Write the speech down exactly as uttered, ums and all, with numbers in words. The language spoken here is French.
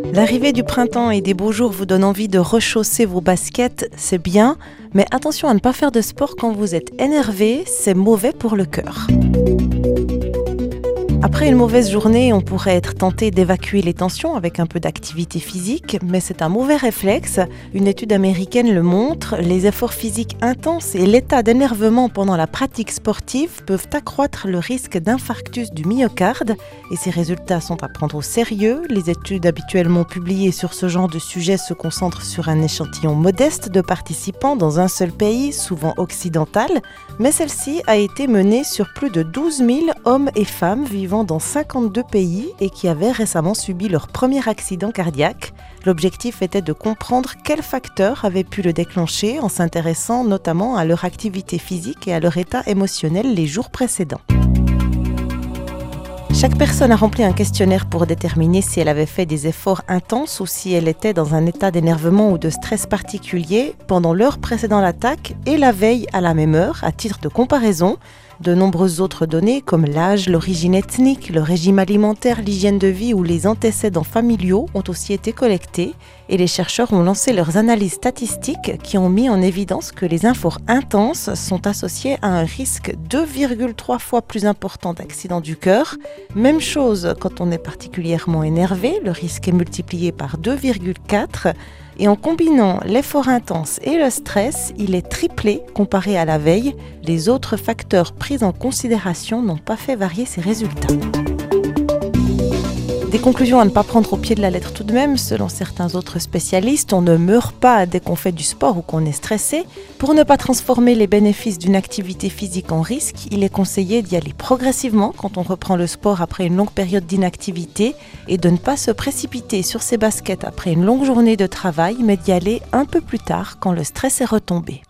L'arrivée du printemps et des beaux jours vous donne envie de rechausser vos baskets, c'est bien, mais attention à ne pas faire de sport quand vous êtes énervé, c'est mauvais pour le cœur. Après une mauvaise journée, on pourrait être tenté d'évacuer les tensions avec un peu d'activité physique, mais c'est un mauvais réflexe. Une étude américaine le montre, les efforts physiques intenses et l'état d'énervement pendant la pratique sportive peuvent accroître le risque d'infarctus du myocarde. Et ces résultats sont à prendre au sérieux. Les études habituellement publiées sur ce genre de sujet se concentrent sur un échantillon modeste de participants dans un seul pays, souvent occidental, mais celle-ci a été menée sur plus de douze mille hommes et femmes vivant dans cinquante-deux pays et qui avaient récemment subi leur premier accident cardiaque. L'objectif était de comprendre quels facteurs avaient pu le déclencher en s'intéressant notamment à leur activité physique et à leur état émotionnel les jours précédents. Chaque personne a rempli un questionnaire pour déterminer si elle avait fait des efforts intenses ou si elle était dans un état d'énervement ou de stress particulier pendant l'heure précédant l'attaque et la veille à la même heure, à titre de comparaison. De nombreuses autres données comme l'âge, l'origine ethnique, le régime alimentaire, l'hygiène de vie ou les antécédents familiaux ont aussi été collectés et les chercheurs ont lancé leurs analyses statistiques qui ont mis en évidence que les efforts intenses sont associés à un risque deux virgule trois fois plus important d'accident du cœur. Même chose quand on est particulièrement énervé, le risque est multiplié par deux virgule quatre. Et en combinant l'effort intense et le stress, il est triplé comparé à la veille. Les autres facteurs pris en considération n'ont pas fait varier ces résultats. Des conclusions à ne pas prendre au pied de la lettre tout de même, selon certains autres spécialistes, on ne meurt pas dès qu'on fait du sport ou qu'on est stressé. Pour ne pas transformer les bénéfices d'une activité physique en risque, il est conseillé d'y aller progressivement quand on reprend le sport après une longue période d'inactivité et de ne pas se précipiter sur ses baskets après une longue journée de travail, mais d'y aller un peu plus tard quand le stress est retombé.